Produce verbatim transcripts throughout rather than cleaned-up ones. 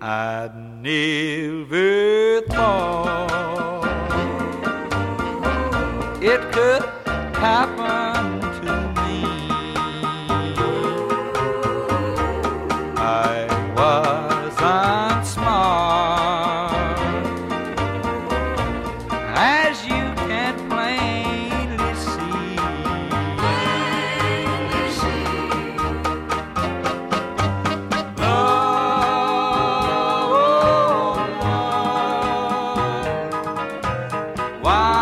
I'd never thought it could happen to me. I wasn't smart, as you can plainly see. Plainly see. Love, oh love,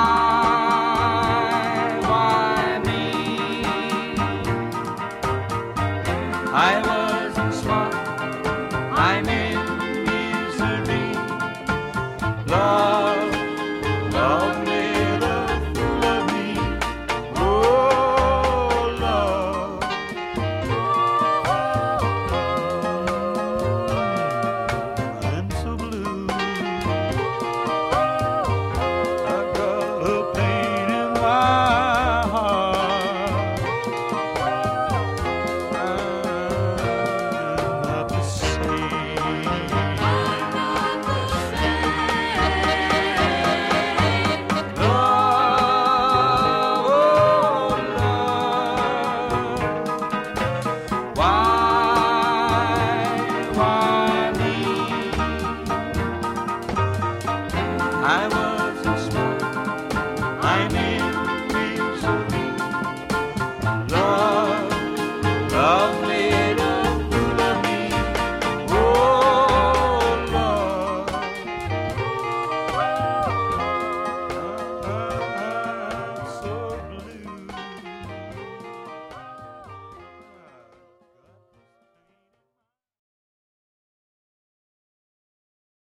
why, why me? I wasn't smart, I'm in misery. Love, love made a fool of me. Oh, love, I'm so blue. I've got a pain in my heart. I'm not the same. Love, oh love, why, why me? I was